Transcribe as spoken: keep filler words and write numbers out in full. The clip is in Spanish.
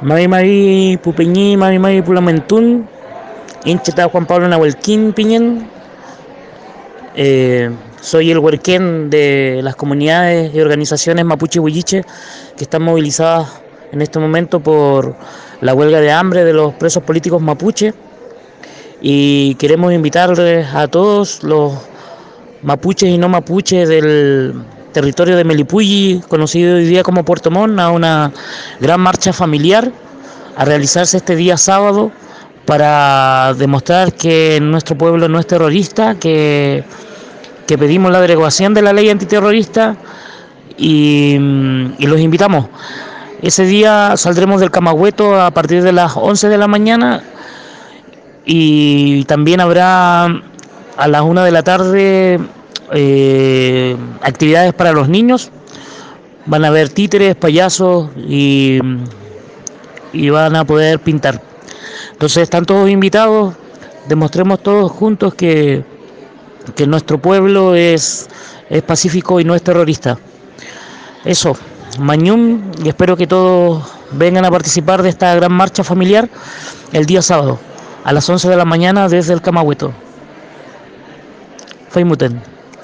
Mavi Mavi Pupeñí, Mavi Mavi Pulamentún, Incheta Juan Pablo Nahuelquín Piñén. Eh, soy el huerquén de las comunidades y organizaciones mapuche huilliche que están movilizadas en este momento por la huelga de hambre de los presos políticos mapuche, y queremos invitarles a todos los mapuches y no mapuches del territorio de Melipulli, conocido hoy día como Puerto Montt, a una gran marcha familiar a realizarse este día sábado para demostrar que nuestro pueblo no es terrorista, que, que pedimos la derogación de la ley antiterrorista, y, y los invitamos. Ese día saldremos del Camagüeto a partir de las once de la mañana, y también habrá a las una de la tarde eh, actividades para los niños. Van a haber títeres, payasos y, y van a poder pintar. Entonces están todos invitados, demostremos todos juntos que, que nuestro pueblo es, es pacífico y no es terrorista. Eso, Mañum, y espero que todos vengan a participar de esta gran marcha familiar el día sábado, a las once de la mañana desde el Camagüeto. Feimuten.